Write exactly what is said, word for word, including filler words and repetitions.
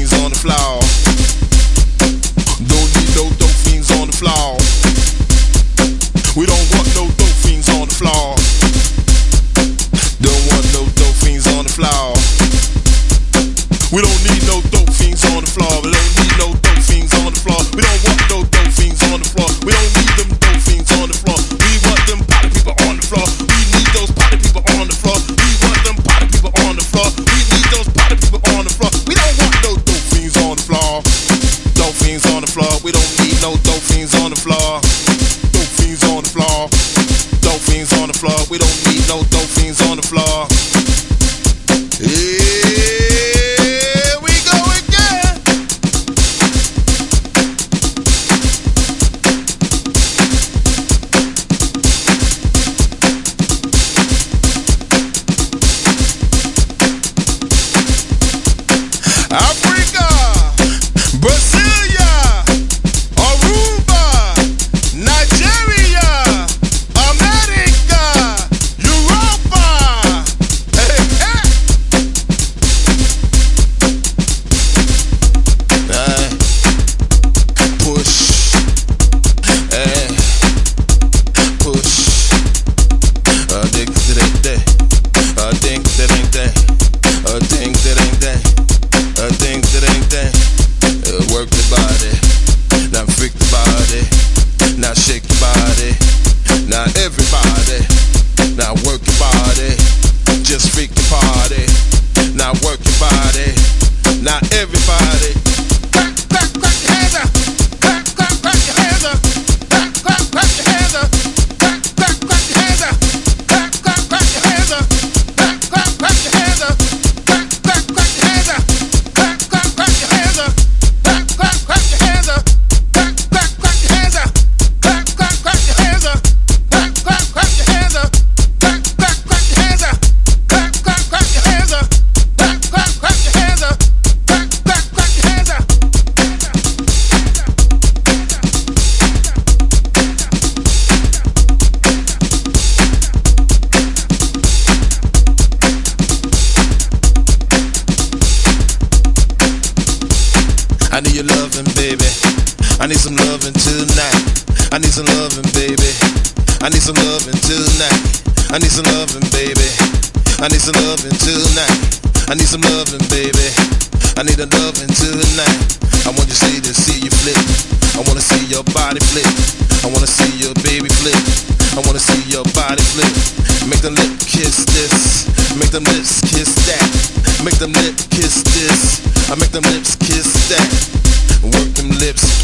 fiends on the floor. Don't need no dope fiends on the floor. We don't want no dope fiends on the floor. Don't want no dope fiends on the floor. We don't need no dope fiends on the floor. We don't need no dope fiends on the floor. We don't want no dope fiends on the floor. We don't need them dope fiends on the floor. We want them party people on the floor. We need those party people on the floor. We want them party people on the floor. We need those party people on the floor. We don't want no dope fiends on the floor. Dope fiends on the floor. We don't need no dope fiends on the floor. Dope fiends on the floor. Dope fiends on the floor. We don't need no dope fiends on the floor. Yeah. Africa, Brasilia, Aruba, Nigeria, America, Europa. Hey, hey. Hey. Push. Hey. Push. A ding ding ding. A ding ding ding. A ding ding ding. A ding ding ding, uh, work the body, now freak the body, now shake your body, now everybody, now work your body, just freak your party, now work your body, now everybody. Clap, clap, clap your hands up, clap, clap, clap your hands up, clap, clap, clap your hands up, clap, clap, clap your hands up, clap, clap, clap your hands up, clap, clap, clap your hands up, clap, clap, clap your hands up. Clap, clap, clap your hands up. Clap, clap, clap your hands up. Clap, clap, clap your hands up. Clap, clap, clap your hands up. Clap, clap, clap your hands up. Clap, clap, clap your hands up. Clap, clap, clap your hands up. Clap, clap, clap your hands up. Clap, clap, clap your hands up. I need your loving, baby. I need some loving tonight. I need some loving, baby. I need some loving tonight. I need some loving, baby. I need some loving tonight. I need some loving, baby. I need a loving tonight. I want you to see this, see you flip. I wanna see your body flip. I wanna see your baby flip. I wanna see your body flip. Make them lip kiss this. Make them lips kiss that. Make them lip kiss this. I make them lips kiss that. Work them lips